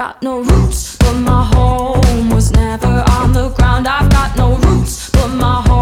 got no roots, but my home was never on the ground. I've got no roots, but my home